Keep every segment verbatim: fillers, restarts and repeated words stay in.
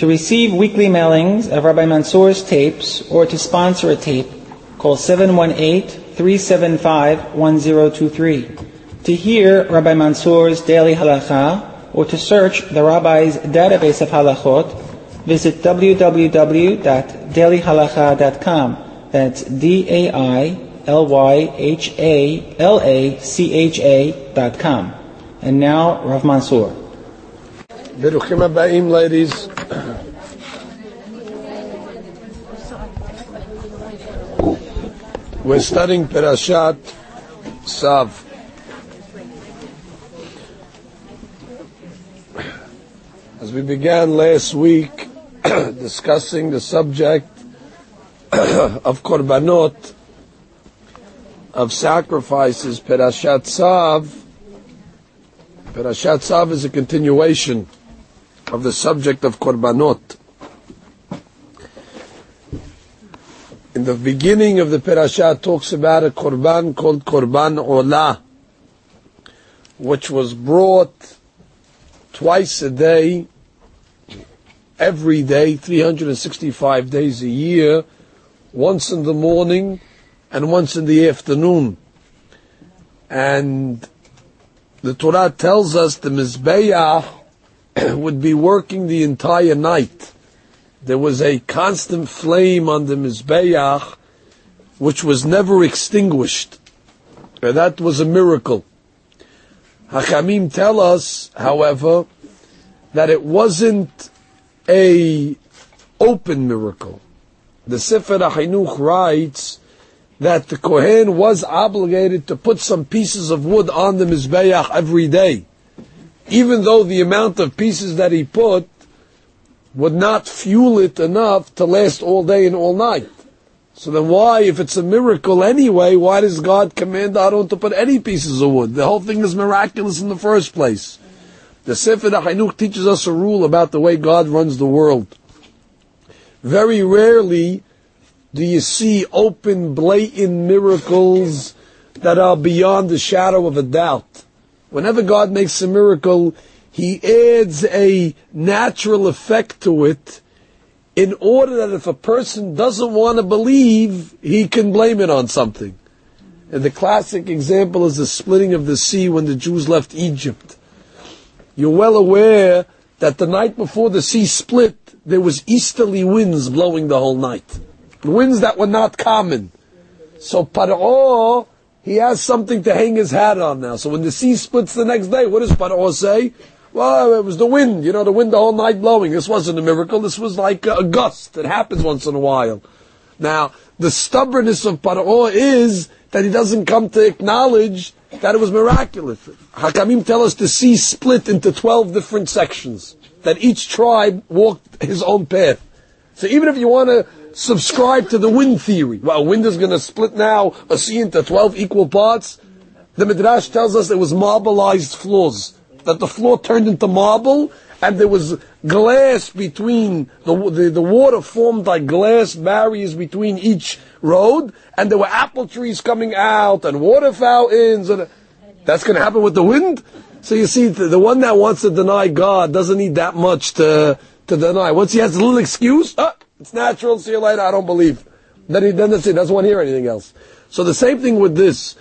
To receive weekly mailings of Rabbi Mansour's tapes or to sponsor a tape, call seven one eight, three seven five, one zero two three. To hear Rabbi Mansour's Daily Halacha or to search the Rabbi's database of halachot, visit w w w dot daily halacha dot com. That's D A I L Y H A L A C H A dot com. And now, Rav Mansour. Beruchim habayim, ladies. We're studying Perashat Tzav. As we began last week discussing the subject of korbanot, of sacrifices, Perashat Tzav, Perashat Tzav is a continuation of the subject of korbanot. In the beginning of the Perashat talks about a korban called Korban Olah, which was brought twice a day, every day, three hundred sixty-five days a year, once in the morning and once in the afternoon. And the Torah tells us the Mizbeach would be working the entire night. There was a constant flame on the Mizbeach which was never extinguished. And that was a miracle. Hachamim tell us, however, that it wasn't a open miracle. The Sefer HaChinuch writes that the Kohen was obligated to put some pieces of wood on the Mizbeach every day, even though the amount of pieces that he put would not fuel it enough to last all day and all night. So then why, if it's a miracle anyway, why does God command Aaron to put any pieces of wood? The whole thing is miraculous in the first place. The Sefer HaChinuch teaches us a rule about the way God runs the world. Very rarely do you see open, blatant miracles that are beyond the shadow of a doubt. Whenever God makes a miracle, He adds a natural effect to it in order that if a person doesn't want to believe, he can blame it on something. And the classic example is the splitting of the sea when the Jews left Egypt. You're well aware that the night before the sea split, there was easterly winds blowing the whole night. Winds that were not common. So Paro, he has something to hang his hat on now. So when the sea splits the next day, what does Paro say? Well, it was the wind, you know, the wind the whole night blowing. This wasn't a miracle, this was like a gust. It happens once in a while. Now, the stubbornness of Paro is that he doesn't come to acknowledge that it was miraculous. Hakamim tell us the sea split into twelve different sections, that each tribe walked his own path. So even if you want to subscribe to the wind theory, well, wind is going to split now a sea into twelve equal parts, the Midrash tells us there was marbleized floors, that the floor turned into marble, and there was glass between, the, the, the water formed like glass barriers between each road, and there were apple trees coming out, and water fountains, and that's going to happen with the wind? So you see, the, the one that wants to deny God doesn't need that much to, to deny. Once he has a little excuse, oh, it's natural, see you later, I don't believe. Then he, then that's it, doesn't want to hear anything else. So the same thing with this.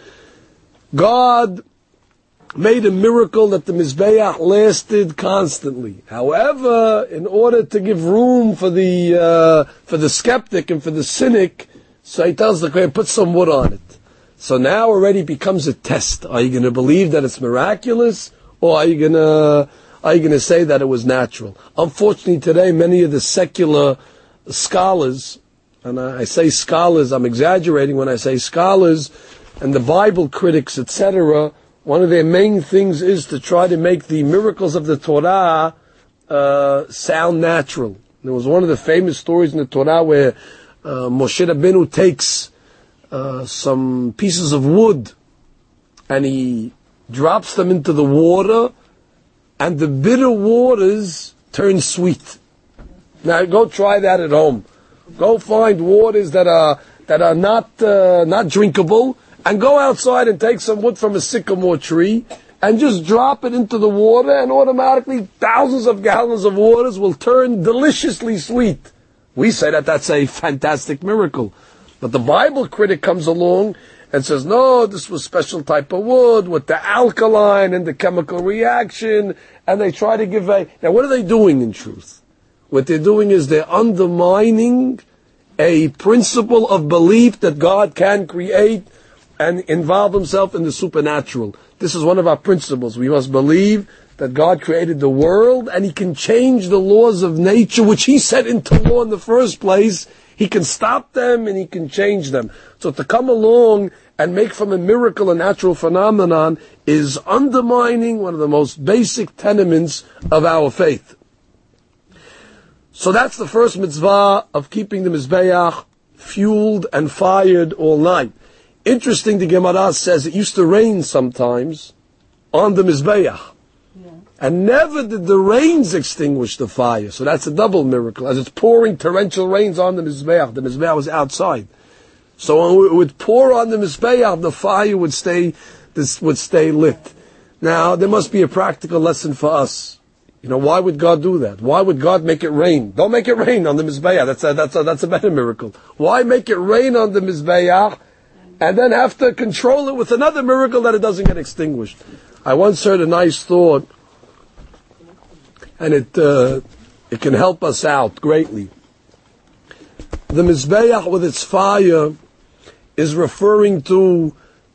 God made a miracle that the Mizbeach lasted constantly. However, in order to give room for the uh, for the skeptic and for the cynic, so he tells the Kohen, put some wood on it. So now already becomes a test. Are you going to believe that it's miraculous, or are you going to are you going to say that it was natural? Unfortunately, today many of the secular scholars, and I say scholars, I'm exaggerating when I say scholars, and the Bible critics, et cetera, one of their main things is to try to make the miracles of the Torah uh, sound natural. There was one of the famous stories in the Torah where uh, Moshe Rabbeinu takes uh, some pieces of wood and he drops them into the water, and the bitter waters turn sweet. Now go try that at home. Go find waters that are that are not uh, not drinkable, and go outside and take some wood from a sycamore tree and just drop it into the water, and automatically thousands of gallons of waters will turn deliciously sweet. We say that that's a fantastic miracle. But the Bible critic comes along and says, no, this was special type of wood with the alkaline and the chemical reaction, and they try to give a... Now, what are they doing in truth? What they're doing is they're undermining a principle of belief that God can create and involve himself in the supernatural. This is one of our principles. We must believe that God created the world and he can change the laws of nature, which he set into law in the first place. He can stop them and he can change them. So to come along and make from a miracle a natural phenomenon is undermining one of the most basic tenements of our faith. So that's the first mitzvah of keeping the Mizbeach fueled and fired all night. Interesting, the Gemara says it used to rain sometimes on the Mizbeach. Yeah. And never did the rains extinguish the fire. So that's a double miracle. As it's pouring torrential rains on the Mizbeach, the Mizbeach was outside. So when it would pour on the Mizbeach, the fire would stay, this would stay lit. Now, there must be a practical lesson for us. You know, why would God do that? Why would God make it rain? Don't make it rain on the Mizbeach. That's a, that's a, that's a better miracle. Why make it rain on the Mizbeach and then have to control it with another miracle that it doesn't get extinguished? I once heard a nice thought, and it uh, it can help us out greatly. The Mizbeach with its fire is referring to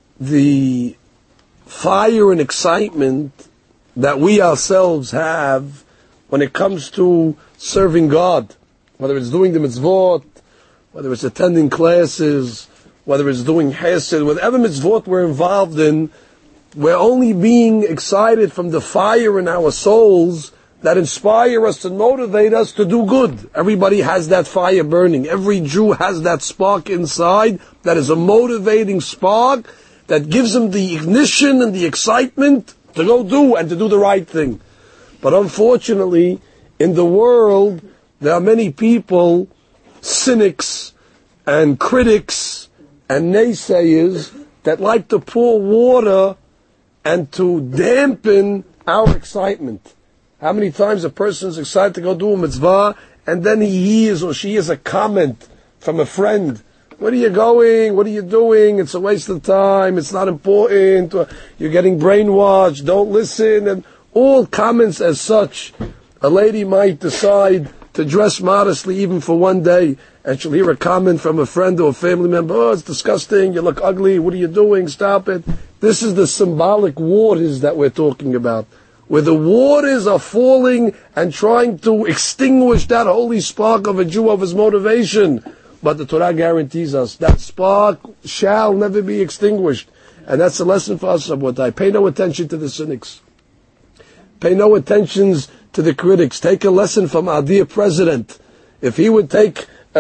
the fire and excitement that we ourselves have when it comes to serving God, whether it's doing the mitzvot, whether it's attending classes, whether it's doing chesed, whatever mitzvot we're involved in, we're only being excited from the fire in our souls that inspire us and motivate us to do good. Everybody has that fire burning. Every Jew has that spark inside that is a motivating spark that gives him the ignition and the excitement to go do and to do the right thing. But unfortunately, in the world, there are many people, cynics and critics and naysayers that like to pour water and to dampen our excitement. How many times a person is excited to go do a mitzvah and then he hears or she hears a comment from a friend. Where are you going? What are you doing? It's a waste of time. It's not important. You're getting brainwashed. Don't listen. And all comments as such. A lady might decide to dress modestly even for one day, and she'll hear a comment from a friend or a family member. Oh, it's disgusting. You look ugly. What are you doing? Stop it. This is the symbolic waters that we're talking about, where the waters are falling and trying to extinguish that holy spark of a Jew, of his motivation. But the Torah guarantees us that spark shall never be extinguished. And that's the lesson for us, Rabbotai. Pay no attention to the cynics. Pay no attention to the critics. Take a lesson from our dear president. If he would take uh, uh,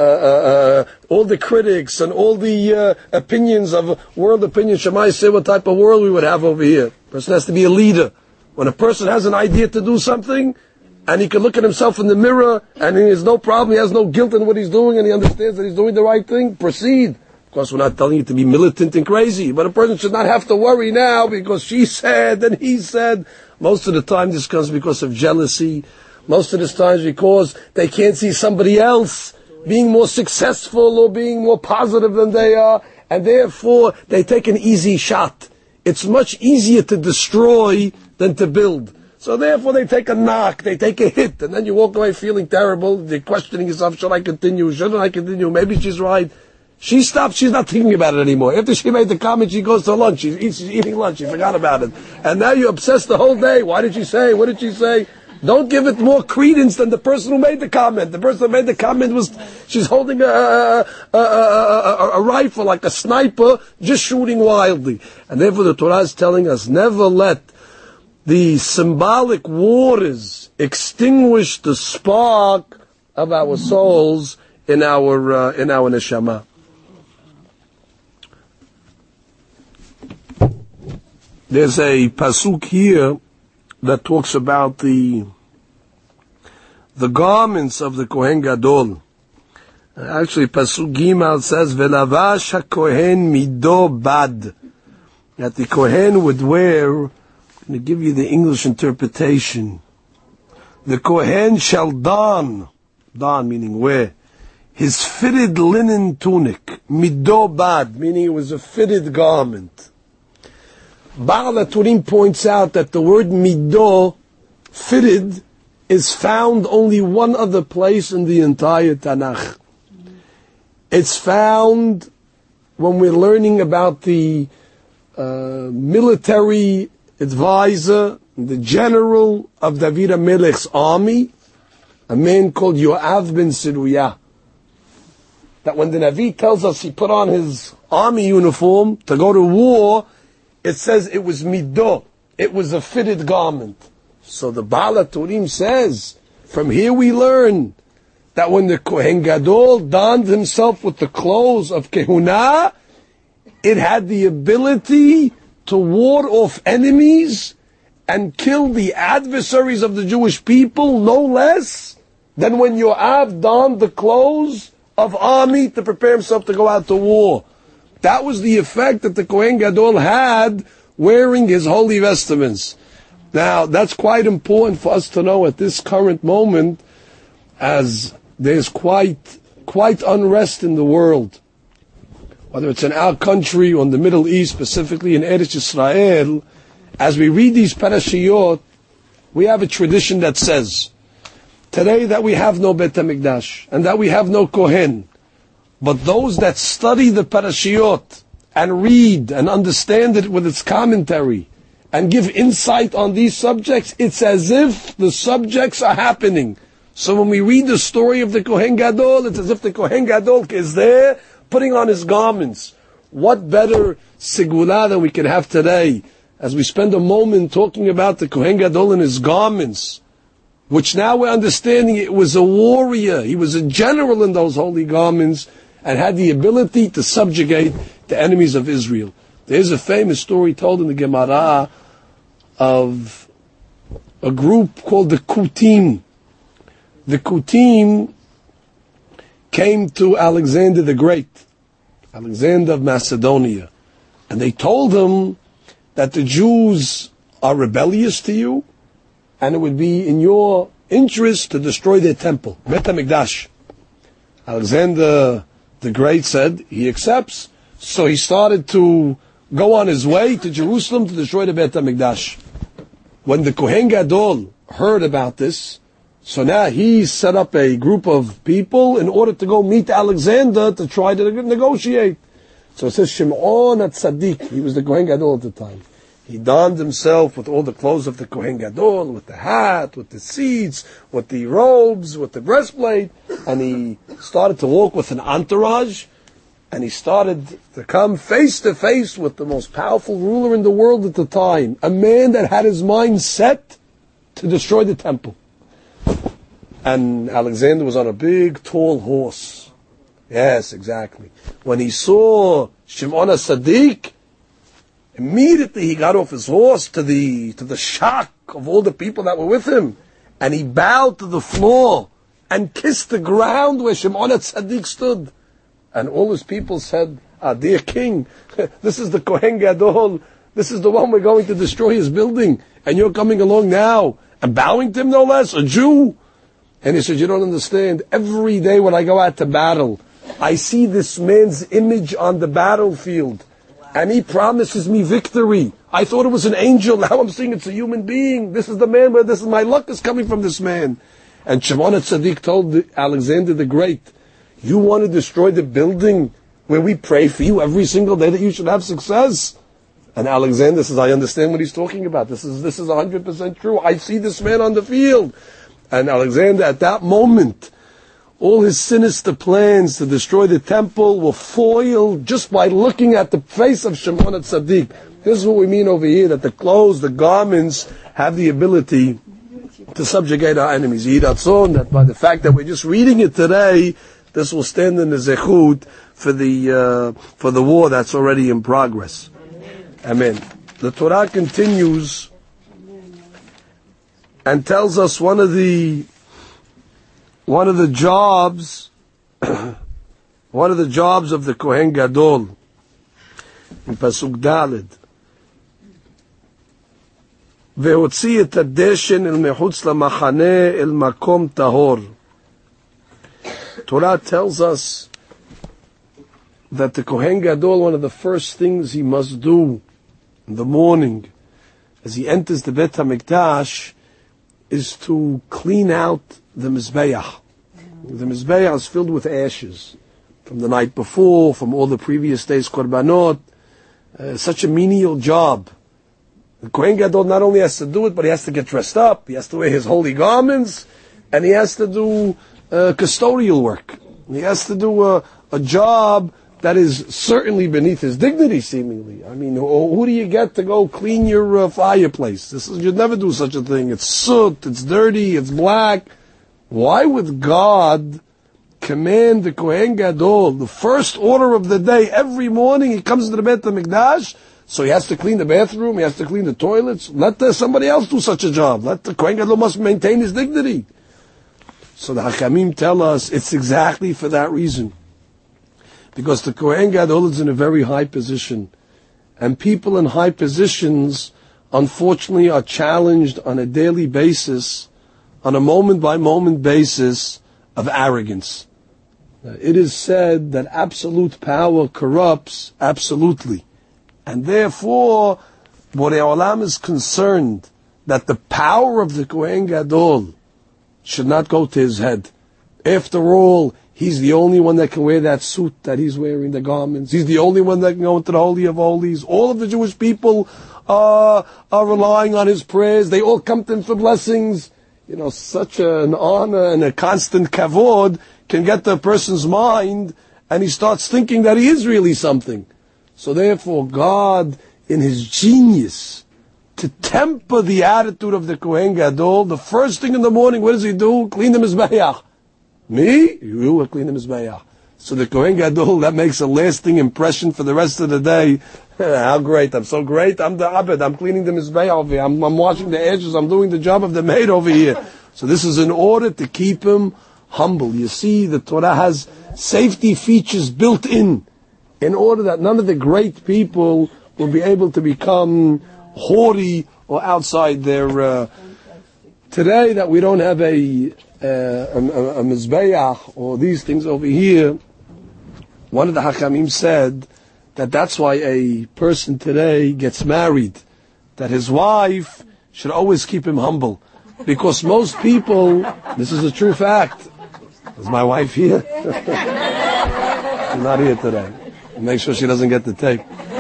uh, all the critics and all the uh, opinions of world opinion, Shammai say what type of world we would have over here. A person has to be a leader. When a person has an idea to do something, and he can look at himself in the mirror, and he has no problem, he has no guilt in what he's doing, and he understands that he's doing the right thing, proceed. Of course, we're not telling you to be militant and crazy, but a person should not have to worry now because she said and he said. Most of the time this comes because of jealousy. Most of the times because they can't see somebody else being more successful or being more positive than they are, and therefore they take an easy shot. It's much easier to destroy than to build. So therefore they take a knock, they take a hit, and then you walk away feeling terrible. You're questioning yourself, should I continue, shouldn't I continue? Maybe she's right. She stops, she's not thinking about it anymore. After she made the comment, she goes to lunch. She's, she's eating lunch, she forgot about it. And now you're obsessed the whole day. Why did she say? What did she say? Don't give it more credence than the person who made the comment. The person who made the comment was, she's holding a, a, a, a, a rifle like a sniper, just shooting wildly. And therefore the Torah is telling us, never let the symbolic waters extinguish the spark of our souls in our uh, in our neshama. There's a pasuk here that talks about the the garments of the Kohen Gadol. Actually, pasuk Gimel says, "Velavash haKohen mido bad," that the Kohen would wear I'm going to give you the English interpretation. The Kohen shall don, don meaning wear, his fitted linen tunic, mido bad, meaning it was a fitted garment. Baal HaTurim points out that the word mido, fitted, is found only one other place in the entire Tanakh. It's found when we're learning about the uh, military advisor, the general of David HaMelech's army, a man called Yoav ben Zeruiah. That when the Navi tells us he put on his army uniform to go to war, it says it was mido, it was a fitted garment. So the Baal HaTurim says, from here we learn that when the Kohen Gadol donned himself with the clothes of Kehunah, it had the ability to ward off enemies and kill the adversaries of the Jewish people no less than when Yoav donned the clothes of army to prepare himself to go out to war. That was the effect that the Kohen Gadol had wearing his holy vestments. Now, that's quite important for us to know at this current moment, as there's quite quite unrest in the world. Whether it's in our country or in the Middle East, specifically in Eretz Yisrael, as we read these parashiyot, we have a tradition that says, today that we have no Beit HaMikdash, and that we have no Kohen, but those that study the parashiyot, and read and understand it with its commentary, and give insight on these subjects, it's as if the subjects are happening. So when we read the story of the Kohen Gadol, it's as if the Kohen Gadol is there, putting on his garments. What better sigula than we can have today, as we spend a moment talking about the Kohen Gadol and his garments, which now we're understanding it was a warrior, he was a general in those holy garments, and had the ability to subjugate the enemies of Israel. There's a famous story told in the Gemara of a group called the Kutim. The Kutim came to Alexander the Great, Alexander of Macedonia, and they told him that the Jews are rebellious to you, and it would be in your interest to destroy their temple, Beit HaMikdash. Alexander the Great said he accepts, so he started to go on his way to Jerusalem to destroy the Beit HaMikdash. When the Kohen Gadol heard about this, so now he set up a group of people in order to go meet Alexander to try to negotiate. So it says Shimon HaTzadik, he was the Kohen Gadol at the time. He donned himself with all the clothes of the Kohen Gadol, with the hat, with the seats, with the robes, with the breastplate, and he started to walk with an entourage, and he started to come face to face with the most powerful ruler in the world at the time, a man that had his mind set to destroy the temple. And Alexander was on a big, tall horse. Yes, exactly. When he saw Shimon HaTzadik, immediately he got off his horse to the to the shock of all the people that were with him, and he bowed to the floor and kissed the ground where Shimon HaTzadik stood. And all his people said, ah, dear king, this is the Kohen Gadol, this is the one we're going to destroy his building, and you're coming along now and bowing to him no less, a Jew. And he said, you don't understand, every day when I go out to battle, I see this man's image on the battlefield, and he promises me victory. I thought it was an angel, now I'm seeing it's a human being. This is the man where this is my luck is coming from this man. And Shimon HaTzadik told Alexander the Great, you want to destroy the building where we pray for you every single day that you should have success? And Alexander says, I understand what he's talking about. This is this is one hundred percent true. I see this man on the field. And Alexander, at that moment, all his sinister plans to destroy the temple were foiled just by looking at the face of Shimon HaTzadik. This is what we mean over here, that the clothes, the garments, have the ability to subjugate our enemies. Yiratzon, that by the fact that we're just reading it today, this will stand in the zechut for the uh, for the war that's already in progress. Amen. The Torah continues and tells us one of the one of the jobs one of the jobs of the Kohen Gadol in Pasuk Daled. והוציא את הדשן אל מחוץ למחנה אל מקום טהור. Torah tells us that the Kohen Gadol, one of the first things he must do in the morning as he enters the Beit HaMikdash is to clean out the Mizbeach. The Mizbeach is filled with ashes from the night before, from all the previous days' Korbanot. Uh, such a menial job. The Kohen Gadol not only has to do it, but he has to get dressed up, he has to wear his holy garments, and he has to do uh, custodial work. He has to do a, a job that is certainly beneath his dignity, seemingly. I mean, who, who do you get to go clean your uh, fireplace? This is, you'd never do such a thing. It's soot, it's dirty, it's black. Why would God command the Kohen Gadol, the first order of the day, every morning he comes to the Beit HaMikdash, so he has to clean the bathroom, he has to clean the toilets? Let the, somebody else do such a job. Let the Kohen Gadol must maintain his dignity. So the Hakamim tell us it's exactly for that reason. Because the Kohen Gadol is in a very high position. And people in high positions, unfortunately, are challenged on a daily basis, on a moment-by-moment basis, of arrogance. It is said that absolute power corrupts absolutely. And therefore, Borei Olam is concerned that the power of the Kohen Gadol should not go to his head. After all, he's the only one that can wear that suit that he's wearing, the garments. He's the only one that can go into the Holy of Holies. All of the Jewish people uh, are relying on his prayers. They all come to him for blessings. You know, such an honor and a constant kavod can get the person's mind, and he starts thinking that he is really something. So therefore, God, in his genius, to temper the attitude of the Kohen Gadol, the first thing in the morning, what does he do? Clean the Mizbeach. Me? You will clean the Mizbeach. So the Kohen Gadol, that makes a lasting impression for the rest of the day. How great, I'm so great, I'm the Abed, I'm cleaning the Mizbeach over here, I'm, I'm washing the ashes, I'm doing the job of the maid over here. So this is in order to keep him humble. You see, the Torah has safety features built in, in order that none of the great people will be able to become haughty or outside their... Uh, today that we don't have a, uh, a, a, a Mizbeach or these things over here, one of the Hakamim said that that's why a person today gets married, that his wife should always keep him humble. Because most people, this is a true fact. Is my wife here? She's not here today. Make sure she doesn't get the tape.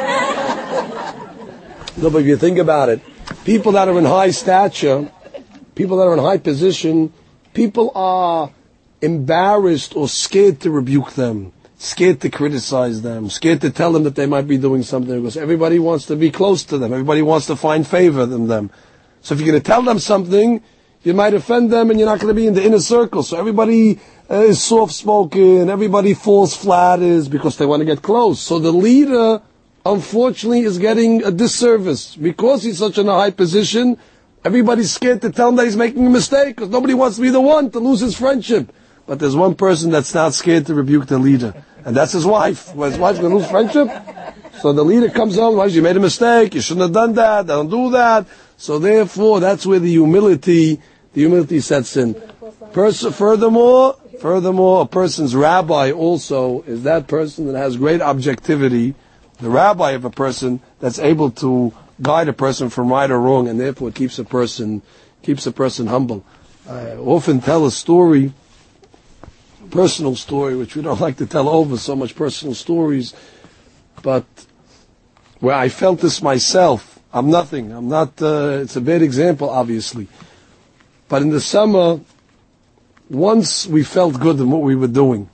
No, but if you think about it, people that are in high stature, people that are in high position, people are embarrassed or scared to rebuke them, scared to criticize them, scared to tell them that they might be doing something, because everybody wants to be close to them, everybody wants to find favor in them. So if you're going to tell them something, you might offend them and you're not going to be in the inner circle. So everybody uh, is soft-spoken, everybody falls flat is because they want to get close. So the leader, unfortunately, is getting a disservice. Because he's such in a high position, everybody's scared to tell him that he's making a mistake, because nobody wants to be the one to lose his friendship. But there's one person that's not scared to rebuke the leader, and that's his wife. Well, his wife's going to lose friendship? So the leader comes on, well, you made a mistake, you shouldn't have done that, don't do that. So therefore, that's where the humility, the humility sets in. Pers- furthermore, furthermore, a person's rabbi also is that person that has great objectivity, the rabbi of a person that's able to guide a person from right or wrong, and therefore it keeps a person, keeps a person humble. I often tell a story, a personal story, which we don't like to tell over so much personal stories, but where I felt this myself. I'm nothing. I'm not, uh, it's a bad example, obviously. But in the summer, once we felt good in what we were doing.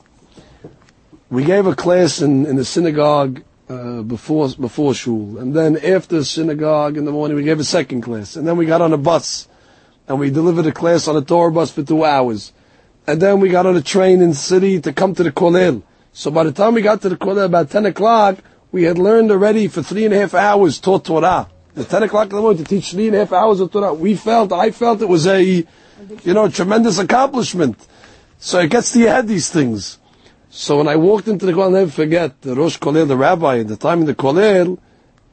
We gave a class in, in the synagogue uh, before before shul, and then after synagogue in the morning we gave a second class, and then we got on a bus, and we delivered a class on a Torah bus for two hours. And then we got on a train in the city to come to the Kollel. So by the time we got to the Kollel about ten o'clock, we had learned already for three and a half hours taught Torah. At ten o'clock in the morning to teach three and a half hours of Torah. We felt, I felt it was a, you know, tremendous accomplishment. So it gets to your head, these things. So when I walked into the Kollel, I'll never forget, the Rosh Kollel, the rabbi at the time in the Kollel,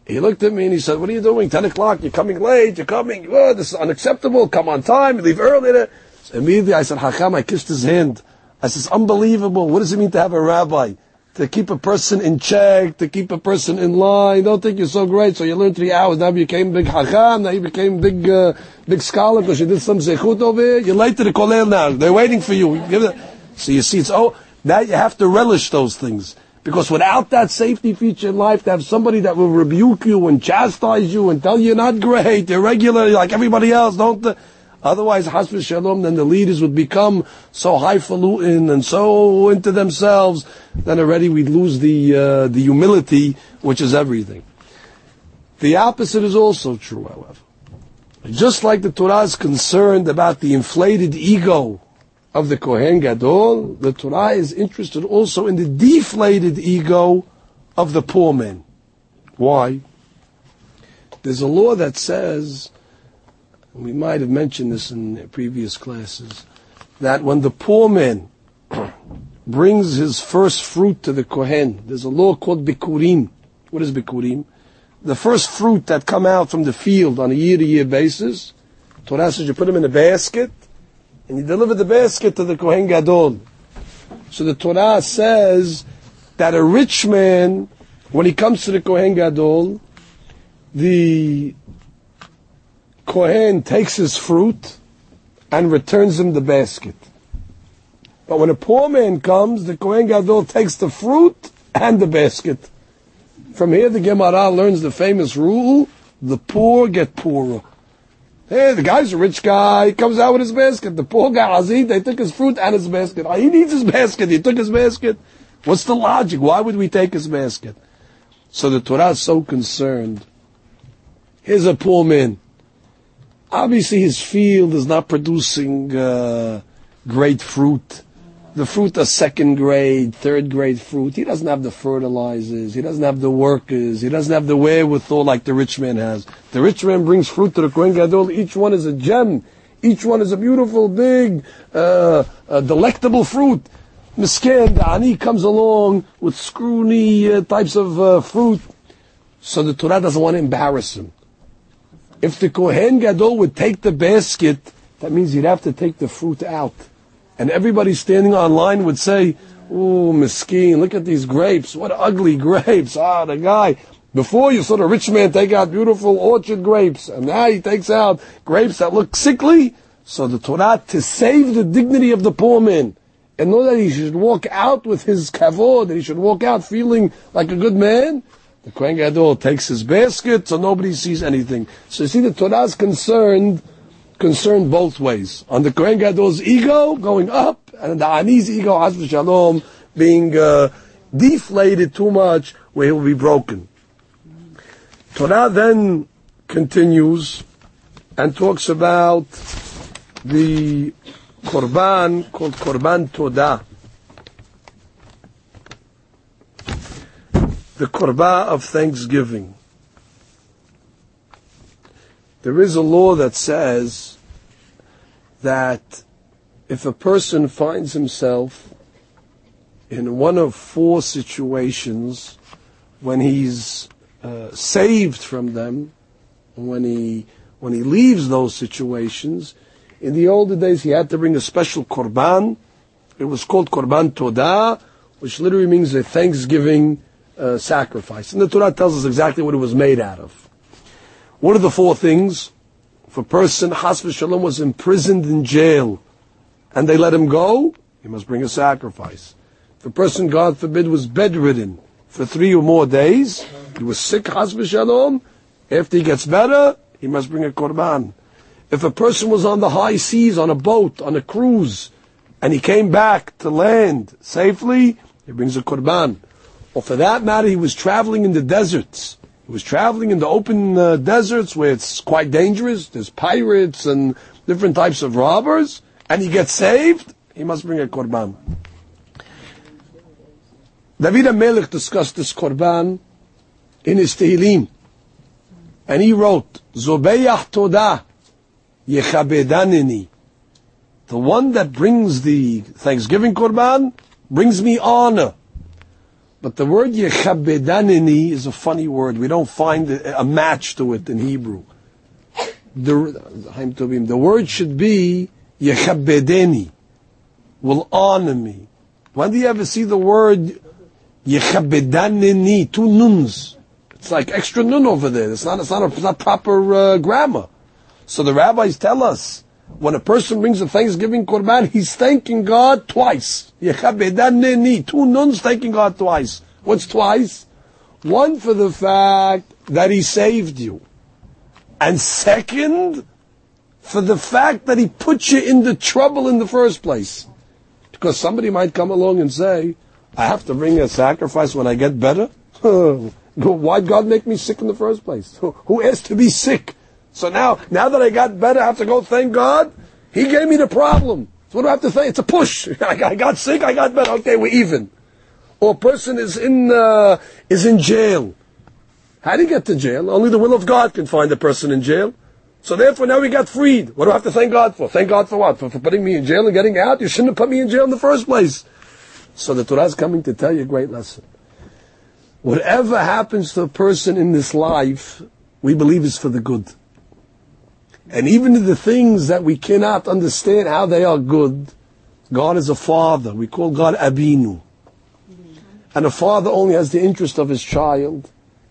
He looked at me and he said, what are you doing? Ten o'clock, you're coming late, you're coming, oh, this is unacceptable, come on time, leave early. So immediately I said, Hakam, I kissed his hand. I said, it's unbelievable. What does it mean to have a rabbi? To keep a person in check, to keep a person in line. Don't think you're so great. So you learned three hours. Now you became big Hakam. Now you became big, uh, big scholar because you did some zechut over here. You're late to the kollel now. They're waiting for you. Give it. So you see, it's, oh, now you have to relish those things. Because without that safety feature in life, to have somebody that will rebuke you and chastise you and tell you you're not great, you're regular like everybody else, don't, uh, otherwise, has v'shalom, then the leaders would become so highfalutin and so into themselves, then already we'd lose the uh, the humility, which is everything. The opposite is also true, however. Just like the Torah is concerned about the inflated ego of the Kohen Gadol, the Torah is interested also in the deflated ego of the poor man. Why? There's a law that says, we might have mentioned this in previous classes, that when the poor man brings his first fruit to the Kohen, there's a law called Bikurim. What is Bikurim? The first fruit that come out from the field on a year-to-year basis, Torah says you put them in a basket, and you deliver the basket to the Kohen Gadol. So the Torah says that a rich man, when he comes to the Kohen Gadol, the Kohen takes his fruit and returns him the basket. But when a poor man comes, the Kohen Gadol takes the fruit and the basket. From here the Gemara learns the famous rule, the poor get poorer. Hey, the guy's a rich guy, he comes out with his basket. The poor guy, Azid, they took his fruit and his basket. Oh, he needs his basket, he took his basket. What's the logic? Why would we take his basket? So the Torah is so concerned. Here's a poor man. Obviously his field is not producing uh, great fruit. The fruit is second grade, third grade fruit. He doesn't have the fertilizers. He doesn't have the workers. He doesn't have the wherewithal like the rich man has. The rich man brings fruit to the Kohen Gadol. Each one is a gem. Each one is a beautiful, big, uh, uh, delectable fruit. Miskin, the ani comes along with screwy uh, types of uh, fruit. So the Torah doesn't want to embarrass him. If the Kohen Gadol would take the basket, that means he'd have to take the fruit out. And everybody standing online would say, "Oh, miskin, look at these grapes. What ugly grapes. Ah, the guy. Before you saw the rich man take out beautiful orchard grapes, and now he takes out grapes that look sickly." So the Torah, to save the dignity of the poor man, and know that he should walk out with his kavod, that he should walk out feeling like a good man, the Kohen Gadol takes his basket so nobody sees anything. So you see, the Torah is concerned concerned both ways. On the Kohen Gadol's ego going up, and the Ani's ego, Haz v'Shalom, being uh, deflated too much, where he will be broken. Torah then continues and talks about the Korban called Korban Todah. The Korban of Thanksgiving. There is a law that says that if a person finds himself in one of four situations, when he's uh, saved from them, when he when he leaves those situations, in the older days he had to bring a special korban. It was called Korban Todah, which literally means a thanksgiving uh, sacrifice. And the Torah tells us exactly what it was made out of. What are the four things? If a person, Chas v'Shalom, was imprisoned in jail and they let him go, he must bring a sacrifice. If a person, God forbid, was bedridden for three or more days, he was sick, Chas v'Shalom, after he gets better, he must bring a korban. If a person was on the high seas, on a boat, on a cruise, and he came back to land safely, he brings a korban. Or for that matter, he was traveling in the deserts. He was traveling in the open uh, deserts where it's quite dangerous. There's pirates and different types of robbers. And he gets saved, he must bring a korban. David HaMelech discussed this korban in his Tehillim. And he wrote, Zobeach Todah Yechabedanini. The one that brings the Thanksgiving korban brings me honor. But the word yechabedanini is a funny word. We don't find a match to it in Hebrew. The, the word should be yechabedeni, will honor me. When do you ever see the word yechabedanini, two nuns? It's like extra nun over there. It's not, it's not, a, it's not proper uh, grammar. So the rabbis tell us, when a person brings a Thanksgiving korban, he's thanking God twice. Yechabedanini, two nuns thanking God twice. What's twice? One for the fact that He saved you. And second, for the fact that He put you in the trouble in the first place. Because somebody might come along and say, I have to bring a sacrifice when I get better? Why'd God make me sick in the first place? Who asked to be sick? So now, now that I got better, I have to go thank God? He gave me the problem. So what do I have to thank? It's a push. I got sick, I got better. Okay, we're even. Or a person is in uh, is in jail. How did he get to jail? Only the will of God can find a person in jail. So therefore now we got freed. What do I have to thank God for? Thank God for what? For, for putting me in jail and getting out? You shouldn't have put me in jail in the first place. So the Torah is coming to tell you a great lesson. Whatever happens to a person in this life, we believe is for the good. And even the things that we cannot understand how they are good, God is a father. We call God Abinu. And a father only has the interest of his child.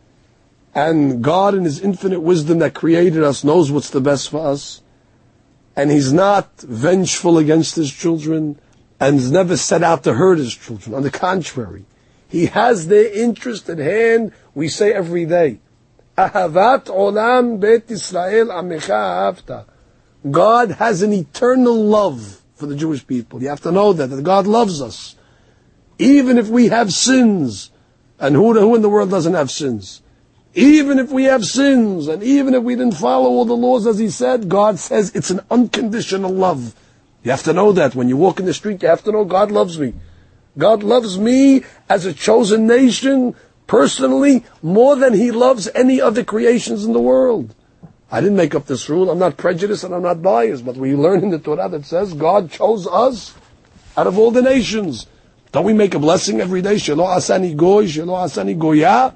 And God in His infinite wisdom that created us knows what's the best for us. And He's not vengeful against His children and has never set out to hurt His children. On the contrary, He has their interest at hand. We say every day, Ahavat olam bet Israel amecha ahavta. God has an eternal love for the Jewish people. You have to know that, that God loves us. Even if we have sins. And who, who in the world doesn't have sins? Even if we have sins, and even if we didn't follow all the laws as He said, God says it's an unconditional love. You have to know that. When you walk in the street, you have to know God loves me. God loves me as a chosen nation, personally, more than He loves any other creations in the world. I didn't make up this rule. I'm not prejudiced and I'm not biased, but we learn in the Torah that says God chose us out of all the nations. Don't we make a blessing every day? Shelo asani goy, shelo asani goya.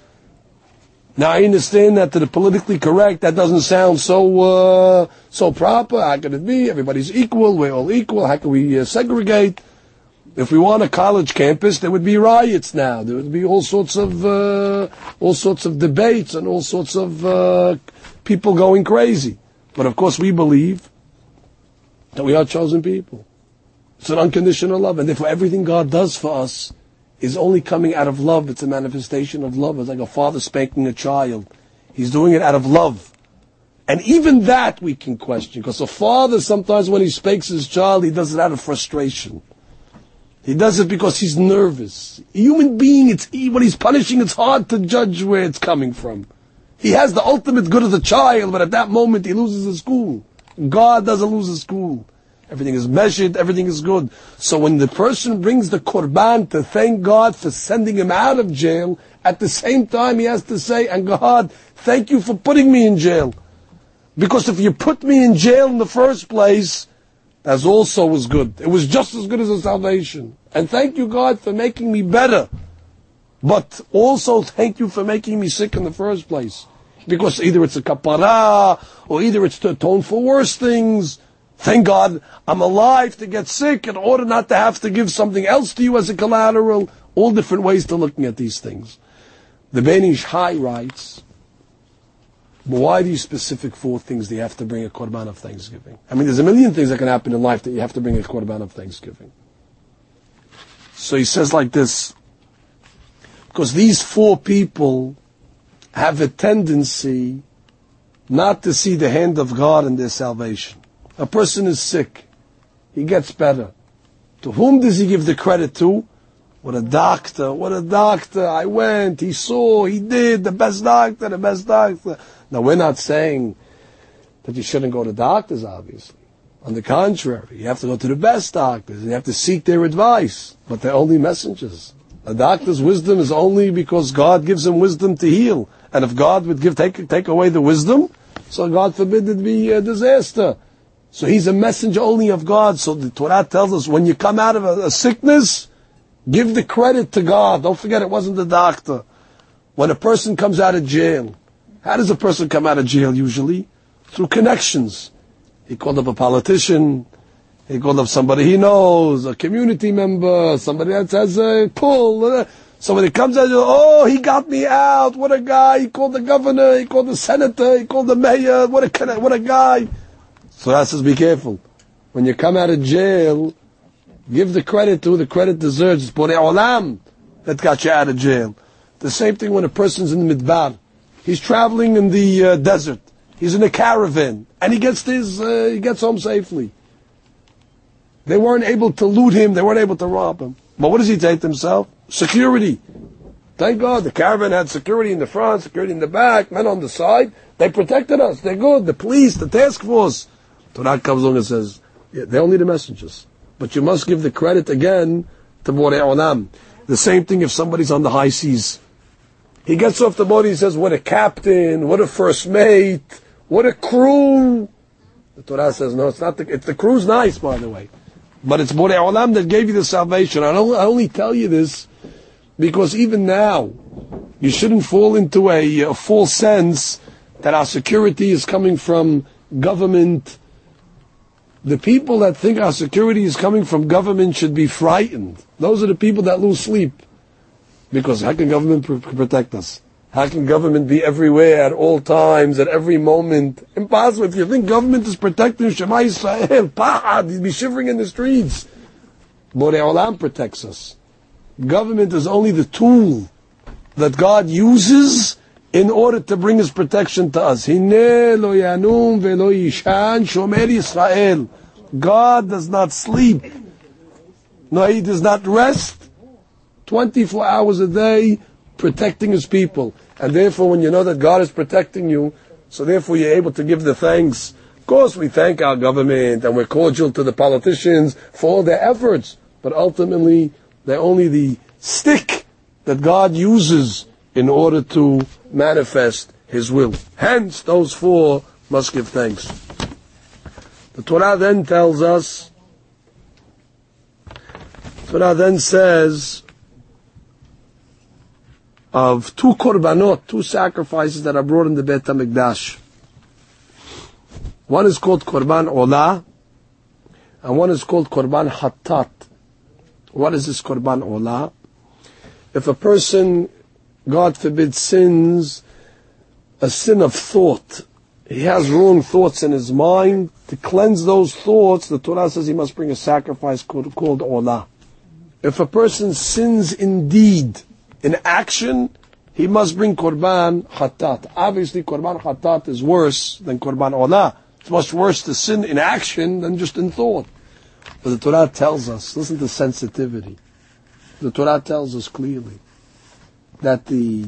Now I understand that to the politically correct, that doesn't sound so uh, so proper. How can it be? Everybody's equal. We're all equal. How can we uh, segregate? If we want a college campus, there would be riots now. There would be all sorts of uh, all sorts of debates and all sorts of uh, people going crazy. But of course, we believe that we are chosen people. It's an unconditional love, and therefore everything God does for us is only coming out of love. It's a manifestation of love. It's like a father spanking a child. He's doing it out of love. And even that we can question, because a father sometimes when he spanks his child, he does it out of frustration. He does it because he's nervous. A human being, it's when he's punishing, it's hard to judge where it's coming from. He has the ultimate good of the child, but at that moment he loses his school. God doesn't lose his school. Everything is measured, everything is good. So when the person brings the korban to thank God for sending him out of jail, at the same time he has to say, and God, thank you for putting me in jail. Because if you put me in jail in the first place, that also was good. It was just as good as a salvation. And thank you, God, for making me better. But also thank you for making me sick in the first place. Because either it's a kapara, or either it's to atone for worse things. Thank God I'm alive to get sick in order not to have to give something else to you as a collateral. All different ways to looking at these things. The Ben Ish Chai writes, but why these specific four things do you have to bring a korban of thanksgiving? I mean, there's a million things that can happen in life that you have to bring a korban of thanksgiving. So he says like this, because these four people have a tendency not to see the hand of God in their salvation. A person is sick. He gets better. To whom does he give the credit to? What a doctor, what a doctor. I went, he saw, he did, the best doctor, the best doctor. Now we're not saying that you shouldn't go to doctors, obviously. On the contrary, you have to go to the best doctors and you have to seek their advice. But they're only messengers. A doctor's wisdom is only because God gives him wisdom to heal. And if God would give take, take away the wisdom, so God forbid it be a disaster. So he's a messenger only of God. So the Torah tells us when you come out of a, a sickness, Give the credit to God. Don't forget it wasn't the doctor. When a person comes out of jail, how does a person come out of jail usually? Through connections. He called up a politician, he called up somebody he knows, a community member, somebody that has a pull. Somebody comes out, oh, he got me out, what a guy, he called the governor, he called the senator, he called the mayor, what a, what a guy. So that says be careful. When you come out of jail, give the credit to who the credit deserves. It's Borei Olam that got you out of jail. The same thing when a person's in the midbar. He's traveling in the uh, desert. He's in a caravan, and he gets his, uh, he gets home safely. They weren't able to loot him. They weren't able to rob him. But what does he take to himself? Security. Thank God the caravan had security in the front, security in the back, men on the side. They protected us. They're good. The police, the task force. Torah comes along and says, yeah, they're only the messengers. But you must give the credit again to Borei Olam. The same thing if somebody's on the high seas. He gets off the boat, he says, what a captain, what a first mate, what a crew. The Torah says, no, it's not the, it's the crew's nice, by the way. But it's Borei Olam that gave you the salvation. I, don't, I only tell you this because even now, you shouldn't fall into a, a false sense that our security is coming from government. The people that think our security is coming from government should be frightened. Those are the people that lose sleep. Because how can government pr- protect us? How can government be everywhere at all times, at every moment? Impossible. If you think government is protecting Shema Yisrael, pahad, you'd be shivering in the streets. Borei Olam protects us. Government is only the tool that God uses in order to bring His protection to us. Hineh lo yanum velo yishan shomer Yisrael. God does not sleep. No, He does not rest. twenty-four hours a day, protecting His people. And therefore, when you know that God is protecting you, so therefore you're able to give the thanks. Of course, we thank our government, and we're cordial to the politicians for all their efforts. But ultimately, they're only the stick that God uses in order to manifest His will. Hence, those four must give thanks. The Torah then tells us, Torah then says, of two korbanot, two sacrifices that are brought in the Beit HaMikdash. One is called Korban Olah, and one is called Korban Hattat. What is this Korban Olah? If a person, God forbid, sins a sin of thought, he has wrong thoughts in his mind, to cleanse those thoughts, the Torah says he must bring a sacrifice called, called Olah. If a person sins in deed, in action, he must bring Korban Hattat. Obviously, Korban Hattat is worse than Korban Olah. It's much worse to sin in action than just in thought. But the Torah tells us, listen to sensitivity. The Torah tells us clearly that the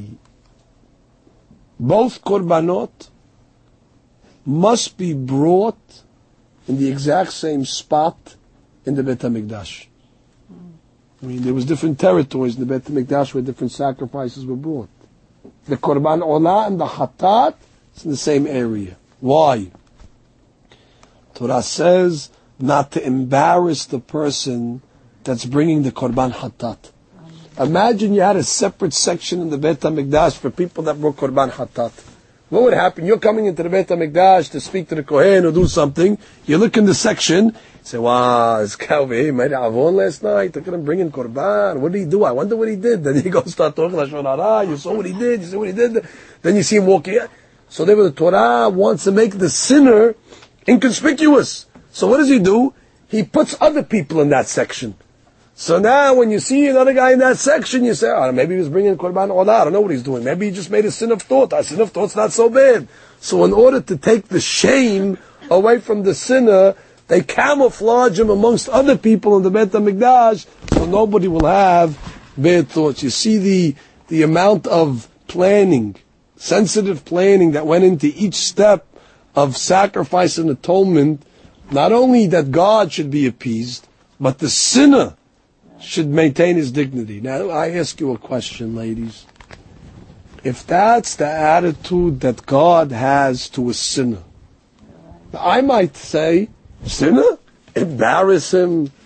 both Korbanot must be brought in the exact same spot in the Beit HaMikdash. I mean, there was different territories in the Beit HaMikdash where different sacrifices were brought. The Korban Olah and the Hattat is in the same area. Why? Torah says not to embarrass the person that's bringing the Korban Hattat. Imagine you had a separate section in the Beit HaMikdash for people that brought Korban Hattat. What would happen? You're coming into the Beit HaMikdash to speak to the Kohen or do something. You look in the section, you say, wow, this guy over here made Avon last night. Look at him bringing Korban. What did he do? I wonder what he did. Then you go start talking, Lashon Hara. You saw what he did. You saw what he did. Then you see him walking out. So therefore the Torah wants to make the sinner inconspicuous. So what does he do? He puts other people in that section. So now when you see another guy in that section, you say, oh, maybe he was bringing Korban Olah. I don't know what he's doing. Maybe he just made a sin of thought. A sin of thought's not so bad. So in order to take the shame away from the sinner, they camouflage him amongst other people in the Beit HaMikdash, so nobody will have bad thoughts. You see the, the amount of planning, sensitive planning that went into each step of sacrifice and atonement. Not only that God should be appeased, but the sinner should maintain his dignity. Now, I ask you a question, ladies. If that's the attitude that God has to a sinner, I might say, sinner? Embarrass him?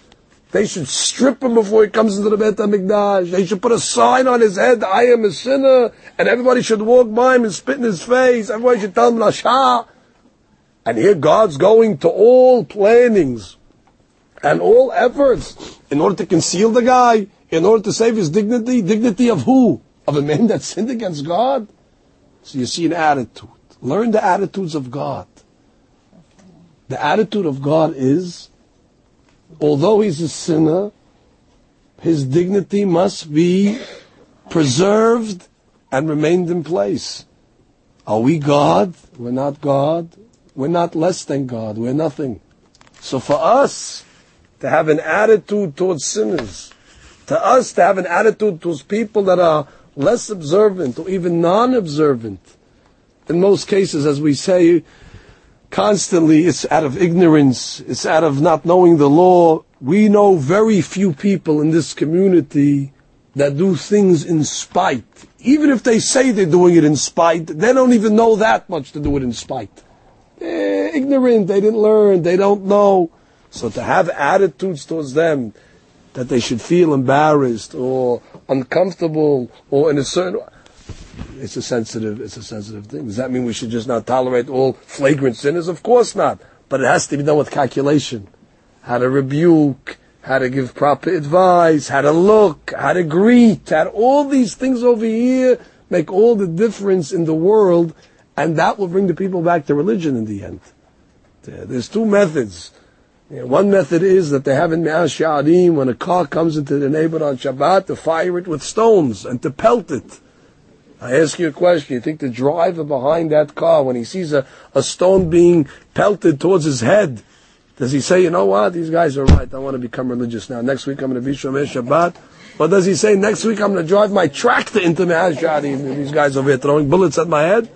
They should strip him before he comes into the Beit HaMikdash. They should put a sign on his head, I am a sinner, and everybody should walk by him and spit in his face. Everybody should tell him, Lasha. And here God's going to all plannings and all efforts in order to conceal the guy, in order to save his dignity. Dignity of who? Of a man that sinned against God? So you see an attitude. Learn the attitudes of God. The attitude of God is, although he's a sinner, his dignity must be preserved and remained in place. Are we God? We're not God. We're not less than God. We're nothing. So for us to have an attitude towards sinners, to us to have an attitude towards people that are less observant or even non-observant, in most cases, as we say constantly, it's out of ignorance, it's out of not knowing the law. We know very few people in this community that do things in spite. Even if they say they're doing it in spite, they don't even know that much to do it in spite. They're ignorant, they didn't learn, they don't know. So to have attitudes towards them that they should feel embarrassed or uncomfortable or in a certain... It's a sensitive, it's a sensitive thing. Does that mean we should just not tolerate all flagrant sinners? Of course not. But it has to be done with calculation. How to rebuke, how to give proper advice, how to look, how to greet, how to, all these things over here make all the difference in the world, and that will bring the people back to religion in the end. There's two methods. You know, one method is that they have in Me'as Sha'arim, when a car comes into the neighborhood on Shabbat, to fire it with stones and to pelt it. I ask you a question. You think the driver behind that car, when he sees a, a stone being pelted towards his head, does he say, you know what, these guys are right, I want to become religious now. Next week I'm going to be Shomer Shabbat? Or does he say, next week I'm going to drive my tractor into Me'as Sha'arim, these guys over here throwing bullets at my head?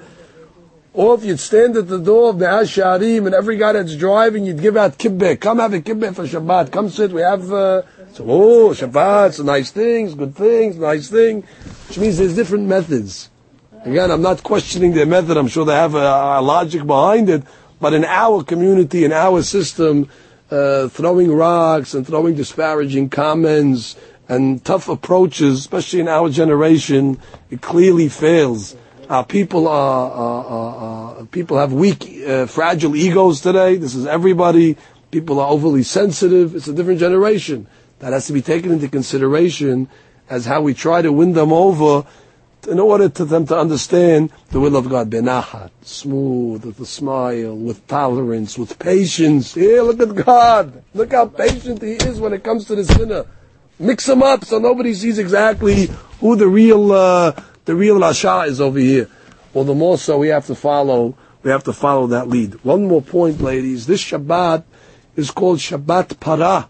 Or if you'd stand at the door of Me'as Sha'arim and every guy that's driving, you'd give out kibbeh. Come have a kibbeh for Shabbat. Come sit, we have... Uh, so, oh, Shabbat, it's nice things, good things, nice thing. Which means there's different methods. Again, I'm not questioning their method. I'm sure they have a, a logic behind it. But in our community, in our system, uh, throwing rocks and throwing disparaging comments and tough approaches, especially in our generation, it clearly fails. Our people are, are, are, are people have weak, uh, fragile egos today. This is everybody. People are overly sensitive. It's a different generation. That has to be taken into consideration as how we try to win them over in order to them to understand the will of God. Benachat, smooth, with a smile, with tolerance, with patience. Here, look at God. Look how patient He is when it comes to the sinner. Mix them up so nobody sees exactly who the real uh, the real Rasha is over here. Well, the more so we have to follow, we have to follow that lead. One more point, ladies. This Shabbat is called Shabbat Parah.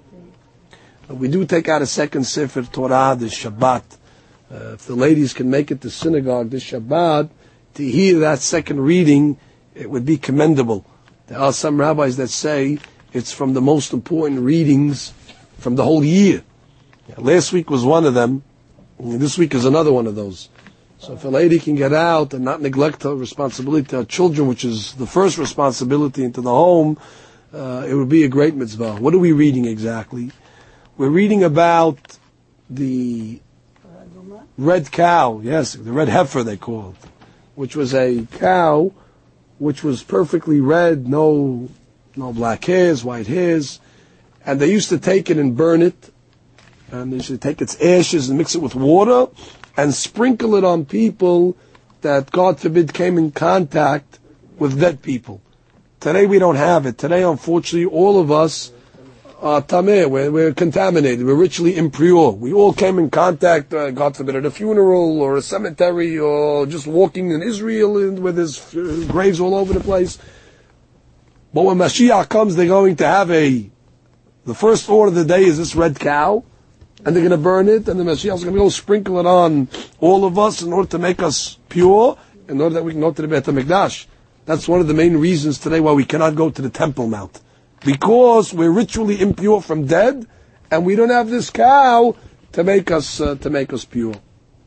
We do take out a second Sefer Torah this Shabbat. Uh, if the ladies can make it to synagogue this Shabbat, to hear that second reading, it would be commendable. There are some rabbis that say it's from the most important readings from the whole year. Yeah, last week was one of them, and this week is another one of those. So if a lady can get out and not neglect her responsibility to her children, which is the first responsibility into the home, uh, it would be a great mitzvah. What are we reading exactly? We're reading about the red cow, yes, the red heifer they called, which was a cow which was perfectly red, no no black hairs, white hairs, and they used to take it and burn it, and they used to take its ashes and mix it with water and sprinkle it on people that, God forbid, came in contact with dead people. Today we don't have it. Today, unfortunately, all of us Uh, tameh, we're, we're contaminated, we're ritually impure. We all came in contact, uh, God forbid, at a funeral or a cemetery or just walking in Israel where there's uh, graves all over the place. But when Mashiach comes, they're going to have a, the first order of the day is this red cow, and they're going to burn it, and the Mashiach's going to go sprinkle it on all of us in order to make us pure, in order that we can go to the Beit HaMikdash. That's one of the main reasons today why we cannot go to the Temple Mount. Because we're ritually impure from dead, and we don't have this cow to make us uh, to make us pure.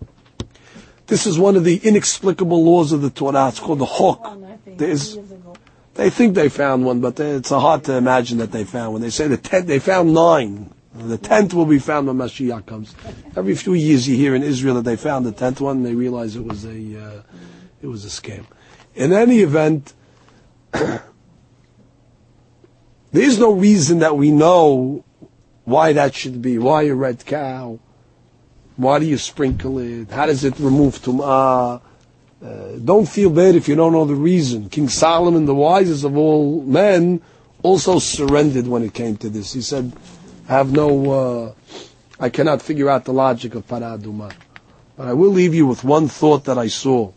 This is one of the inexplicable laws of the Torah. It's called the Chok. There's, they think they found one, but they, it's hard to imagine that they found one. They say the ten, they found nine. The tenth will be found when Mashiach comes. Every few years you hear in Israel that they found the tenth one and they realize it was a uh, it was a scam. In any event, there is no reason that we know why that should be. Why a red cow? Why do you sprinkle it? How does it remove tum'ah? Uh, don't feel bad if you don't know the reason. King Solomon, the wisest of all men, also surrendered when it came to this. He said, I have no, uh, I cannot figure out the logic of Parah Adumah. But I will leave you with one thought that I saw.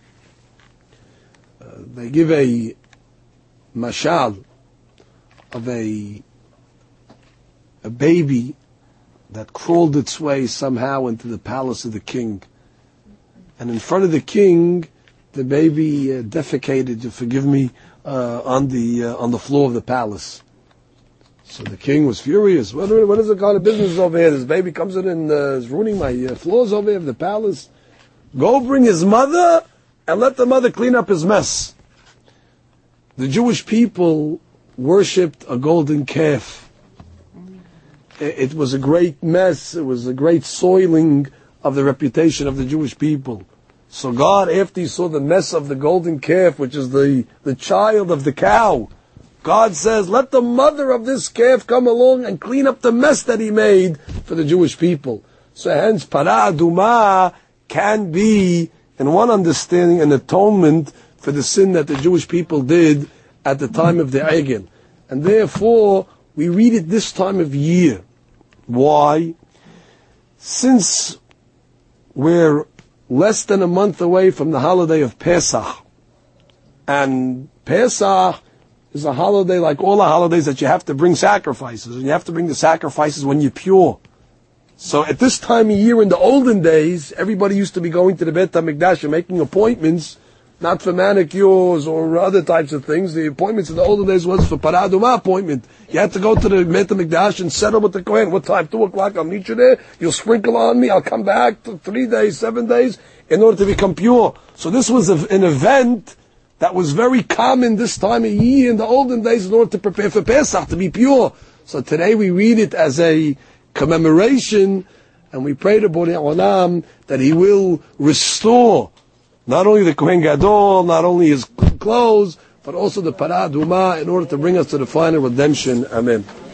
Uh, they give a mashal of a, a baby that crawled its way somehow into the palace of the king. And in front of the king, the baby uh, defecated, you forgive me, uh, on the uh, on the floor of the palace. So the king was furious. What, what is the kind of business over here? This baby comes in and uh, is ruining my uh, floors over here of the palace. Go bring his mother and let the mother clean up his mess. The Jewish people worshipped a golden calf. It, it was a great mess. It was a great soiling of the reputation of the Jewish people. So God, after he saw the mess of the golden calf, which is the, the child of the cow, God says, let the mother of this calf come along and clean up the mess that he made for the Jewish people. So hence, Parah Adumah can be, in one understanding, an atonement for the sin that the Jewish people did at the time of the Egel. And therefore, we read it this time of year. Why? Since we're less than a month away from the holiday of Pesach, and Pesach is a holiday like all the holidays that you have to bring sacrifices, and you have to bring the sacrifices when you're pure. So at this time of year in the olden days, everybody used to be going to the Beit HaMikdash and making appointments, not for manicures or other types of things. The appointments in the olden days was for Parah Adumah appointment. You had to go to the Beit HaMikdash and settle with the Kohen. What time? Two o'clock, I'll meet you there. You'll sprinkle on me. I'll come back to three days, seven days in order to become pure. So this was a, an event that was very common this time of year in the olden days in order to prepare for Pesach, to be pure. So today we read it as a commemoration, and we pray to Borei Olam that he will restore not only the Kohen Gadol, not only his clothes, but also the Parah Adumah in order to bring us to the final redemption. Amen.